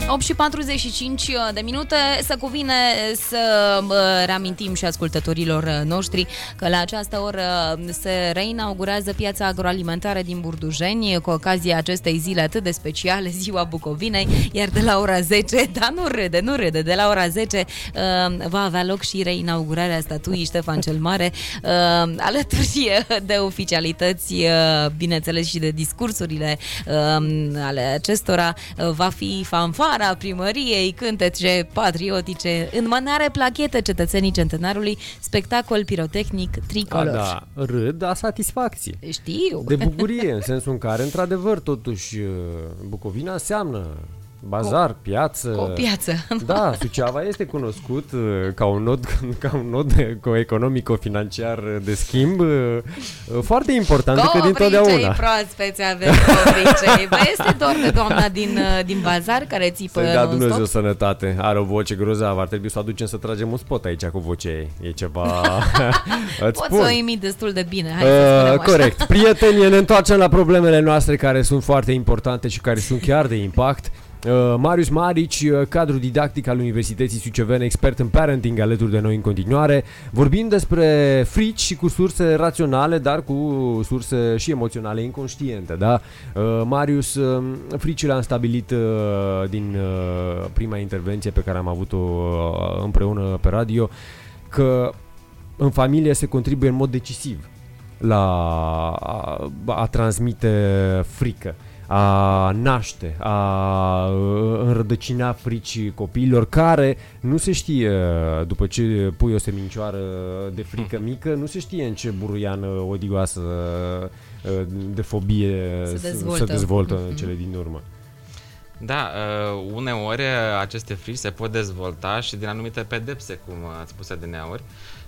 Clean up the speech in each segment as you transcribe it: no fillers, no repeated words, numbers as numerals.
8:45 se cuvine să reamintim și ascultătorilor noștri că la această oră se reinaugurează piața agroalimentară din Burdujeni cu ocazia acestei zile atât de speciale, Ziua Bucovinei, iar de la ora 10, dar nu râde, de la ora 10 va avea loc și reinaugurarea statuii Ștefan cel Mare, alături de oficialități, bineînțeles și de discursurile ale acestora, va fi fanfara primăriei, cântece patriotice, înmânare plachete cetățenii centenarului, spectacol pirotehnic tricolor. Da, râd, dar satisfacție. Știu. De bucurie, în sensul în care, într-adevăr, totuși, Bucovina înseamnă bazar, piață. O piață. Da, Suceava este cunoscut ca un nod economico-financiar de schimb foarte important decât dintotdeauna. Covricei proaspeți avem, covricei. Bă, este doar de doamna din bazar care țipă să-i dea non-stop. Dumnezeu sănătate. Are o voce grozavă. Ar trebui să o aducem să tragem un spot aici cu vocea ei. E ceva... Poți să o imit destul de bine. Hai să spunem așa. Corect. Prieteni, ne întoarcem la problemele noastre care sunt foarte importante și care sunt chiar de impact. Marius Marici, cadru didactic al Universității Sucevene, expert în parenting, alături de noi în continuare. Vorbim despre frici și cu surse raționale, dar cu surse și emoționale inconștiente, da? Marius, fricile am stabilit din prima intervenție pe care am avut-o împreună pe radio, că în familie se contribuie în mod decisiv la a transmite frică, a naște, a înrădăcina fricii copiilor, care nu se știe, după ce pui o semincioară de frică mică, nu se știe în ce buruiană odioasă de fobie se dezvoltă în cele din urmă. Da, uneori aceste frici se pot dezvolta și din anumite pedepse, cum ați spus adineauri,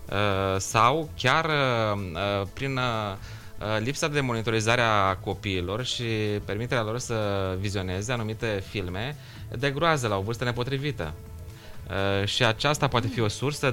sau chiar prin lipsa de monitorizare a copiilor și permiterea lor să vizioneze anumite filme de groază la o vârstă nepotrivită. Și aceasta poate fi o sursă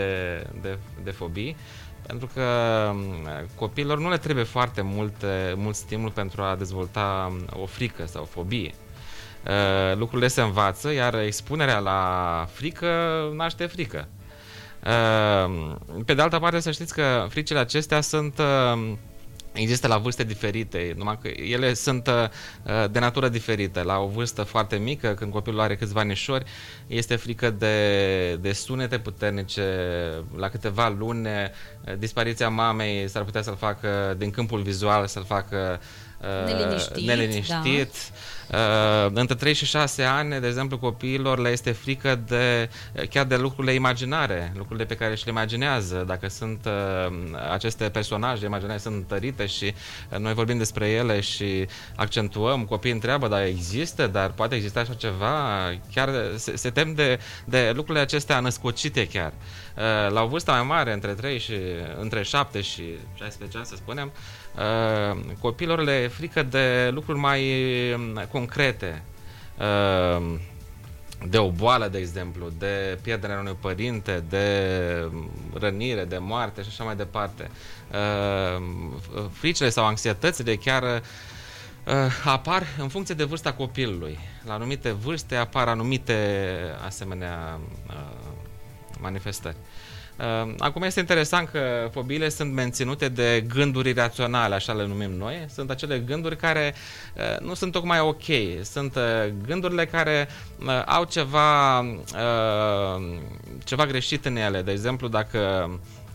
de fobii, pentru că copiilor nu le trebuie foarte mult stimul pentru a dezvolta o frică sau o fobie. Lucrurile se învață, iar expunerea la frică naște frică. Pe de altă parte, să știți că fricile acestea există la vârste diferite, numai că ele sunt de natură diferită. La o vârstă foarte mică, când copilul are câțiva anișori, este frică de sunete puternice. La câteva luni, dispariția mamei s-ar putea să-l facă din câmpul vizual, să-l facă neliniștit. Da. Între 3 și 6 ani, de exemplu, copiilor le este frică chiar de lucrurile imaginare, lucrurile pe care și le imaginează. Dacă sunt aceste personaje imaginare sunt întărite și noi vorbim despre ele și accentuăm, copiii întreabă, dar există, dar poate exista așa ceva, chiar se tem de lucrurile acestea născocite chiar. La o vârstă mai mare, între 7 și 16 ani, să spunem, copiilor le e frică de lucruri mai concrete, de o boală, de exemplu, de pierderea unui părinte, de rănire, de moarte și așa mai departe. Fricile sau anxietățile chiar apar în funcție de vârsta copilului. La anumite vârste apar anumite asemenea manifestări. Acum este interesant că fobiile sunt menținute de gânduri iraționale, așa le numim noi. Sunt acele gânduri care nu sunt tocmai ok. Sunt gândurile care au ceva greșit în ele. De exemplu, dacă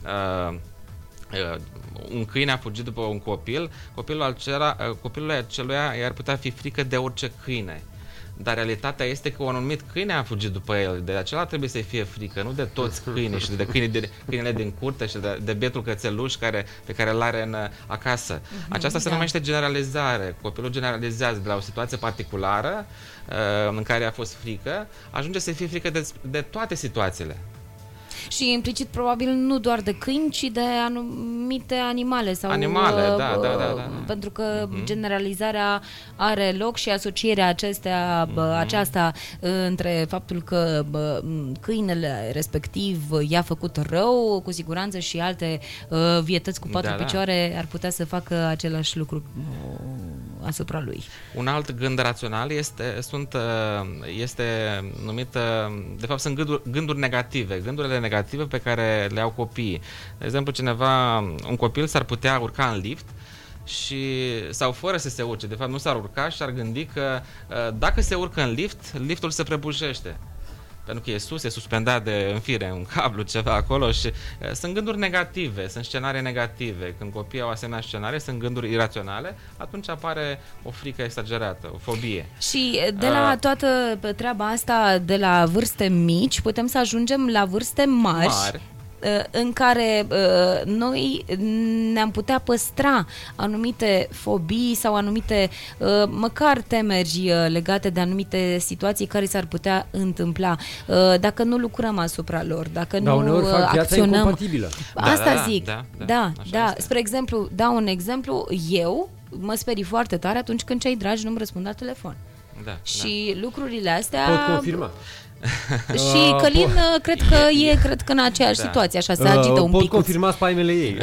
un câine a fugit după un copil, copilului aceluia i-ar putea fi frică de orice câine. Dar realitatea este că un anumit câine a fugit după el, de acela trebuie să-i fie frică, nu de toți câinii și de câinele din curte și de bietul cățeluș pe care îl are acasă. Aceasta se numește generalizare. Copilul generalizează de la o situație particulară în care a fost frică, ajunge să fie frică de toate situațiile. Și implicit probabil nu doar de câini, ci de anumite animale sau da. Pentru că generalizarea are loc și asocierea aceasta între faptul că câinele respectiv i-a făcut rău, cu siguranță și alte vietăți cu patru picioare ar putea să facă același lucru asupra lui. Un alt gând rațional este numit, de fapt sunt gânduri negative, gândurile negative pe care le au copiii. De exemplu, un copil s-ar putea urca în lift sau fără să se urce, de fapt nu s-ar urca și ar gândi că dacă se urcă în lift, liftul se prăbușește. Pentru că e sus, e suspendat în fire, un cablu, ceva acolo și sunt gânduri negative, sunt scenarii negative. Când copiii au asemenea scenarii, sunt gânduri iraționale, atunci apare o frică exagerată, o fobie. Și de la toată treaba asta, de la vârste mici, putem să ajungem la vârste mari. În care noi ne-am putea păstra anumite fobii sau anumite măcar temeri legate de anumite situații care s-ar putea întâmpla dacă nu lucrăm asupra lor, dacă nu acționăm. Incompatibilă. Asta zic. Da. Spre exemplu, dau un exemplu, eu mă sperii foarte tare atunci când cei dragi nu-mi răspund la telefon. Și lucrurile astea... Pot confirma. Și Călin cred că în aceeași situație, așa se agită un pic. Pot confirma spaimele ei.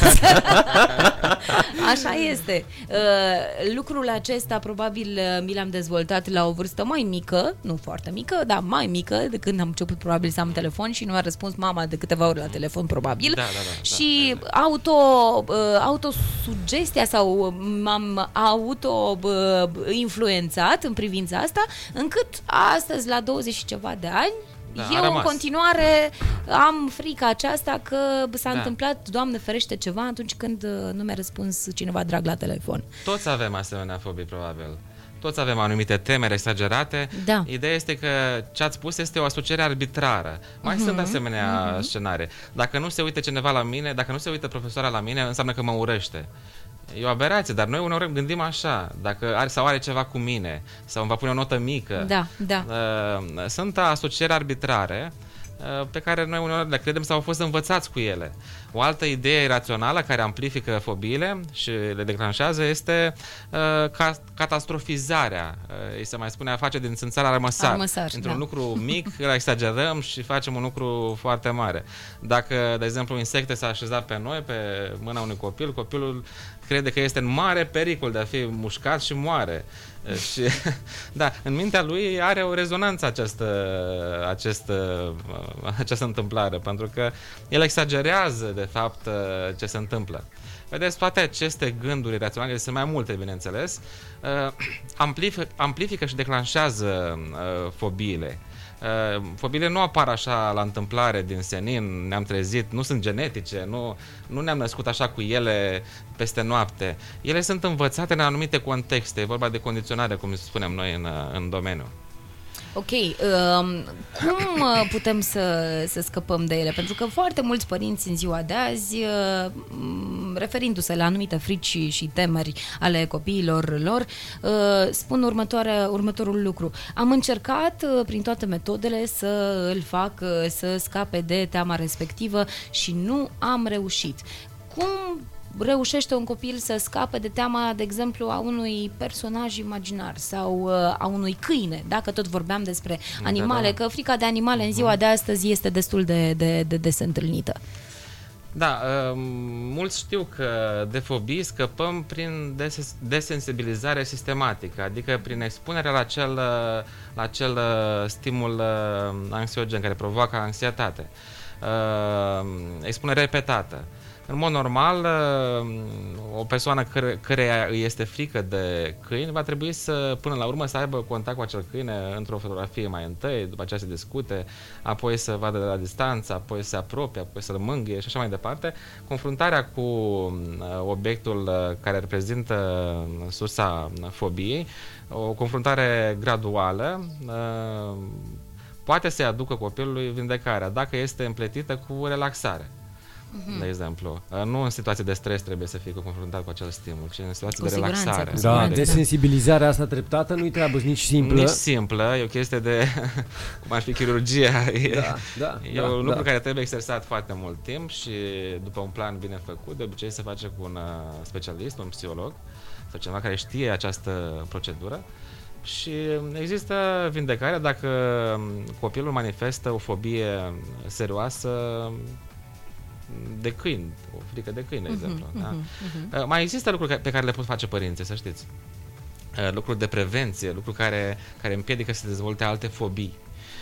Așa este. Lucrul acesta probabil mi l-am dezvoltat la o vârstă mai mică, nu foarte mică, dar mai mică, de când am început probabil să am telefon și nu a răspuns mama de câteva ori la telefon, probabil. Și autosugestia sau m-am auto-influențat în privința asta, încât astăzi, la 20 și ceva de ani, eu în continuare am frica aceasta că s-a întâmplat, Doamne ferește, ceva atunci când nu mi-a răspuns cineva drag la telefon. Toți avem asemenea fobii, probabil. Toți avem anumite temeri exagerate. Ideea este că ce ați spus este o asociere arbitrară. Mai sunt asemenea scenarii. Dacă nu se uită cineva la mine, dacă nu se uită profesoara la mine, înseamnă că mă urăște. E o aberație, dar noi uneori gândim așa, dacă are ceva cu mine sau îmi va pune o notă mică. Sunt asocieri arbitrare pe care noi uneori le credem sau au fost învățați cu ele. O altă idee irațională care amplifică fobiile și le declanșează este catastrofizarea. Îi se mai spune a face din țânțar armăsar. Într-un lucru mic, îl exagerăm și facem un lucru foarte mare. Dacă, de exemplu, un insect s-a așezat pe noi, pe mâna unui copil, copilul crede că este în mare pericol de a fi mușcat și moare. Și, în mintea lui are o rezonanță această întâmplare, pentru că el exagerează de fapt ce se întâmplă. Vedeți, toate aceste gânduri iraționale, sunt mai multe, bineînțeles, amplifică și declanșează fobiile. Fobiile nu apar așa la întâmplare din senin, ne-am trezit, nu sunt genetice, nu ne-am născut așa cu ele peste noapte. Ele sunt învățate în anumite contexte, e vorba de condiționare, cum spunem noi în domeniu. Ok, cum putem să scăpăm de ele? Pentru că foarte mulți părinți în ziua de azi, referindu-se la anumite frici și temeri ale copiilor lor, spun următorul lucru. Am încercat prin toate metodele să îl fac să scape de teama respectivă și nu am reușit. Cum reușește un copil să scape de teama, de exemplu, a unui personaj imaginar sau a unui câine, dacă tot vorbeam despre animale, că frica de animale în ziua de astăzi este destul de des întâlnită. Mulți știu că de fobii scăpăm prin desensibilizare sistematică, adică prin expunerea la acel stimul anxiogen care provoacă anxietate, expunere repetată. În mod normal, o persoană căreia îi este frică de câini va trebui până la urmă să aibă contact cu acel câine într-o fotografie mai întâi, după aceea să discute, apoi să vadă de la distanță, apoi să se apropie, apoi să-l mângâie și așa mai departe. Confruntarea cu obiectul care reprezintă sursa fobiei, o confruntare graduală, poate să-i aducă copilului vindecarea, dacă este împletită cu relaxare. De exemplu, nu în situații de stres trebuie să fie confruntat cu acel stimul, ci în situații de relaxare. Desensibilizarea asta treptată nu-i treabă nici simplă. Nici simplă, e o chestie de, cum ar fi chirurgia, e un lucru care trebuie exersat foarte mult timp și după un plan bine făcut, de obicei se face cu un specialist, un psiholog sau cineva care știe această procedură. Și există vindecare dacă copilul manifestă o fobie serioasă de câini, o frică de câini, de exemplu. Mai există lucruri pe care le pot face părinții, să știți. lucruri de prevenție, lucruri care împiedică să se dezvolte alte fobii.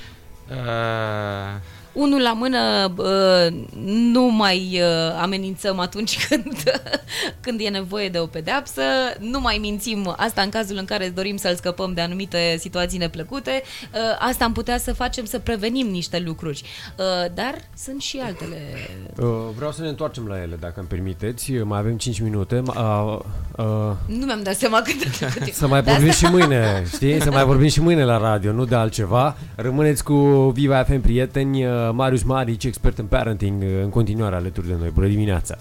Unul la mână, nu mai amenințăm atunci când e nevoie de o pedeapsă, nu mai mințim, asta în cazul în care dorim să-l scăpăm de anumite situații neplăcute, asta am putea să facem, să prevenim niște lucruri, dar sunt și altele. Vreau să ne întoarcem la ele, dacă îmi permiteți, mai avem 5 minute. Nu mi-am dat seama cât să mai vorbim și mâine, știi? Să mai vorbim și mâine la radio, nu de altceva. Rămâneți cu Viva FM, prieteni. Marius Marici, expert în parenting, în continuare alături de noi. Bună dimineața!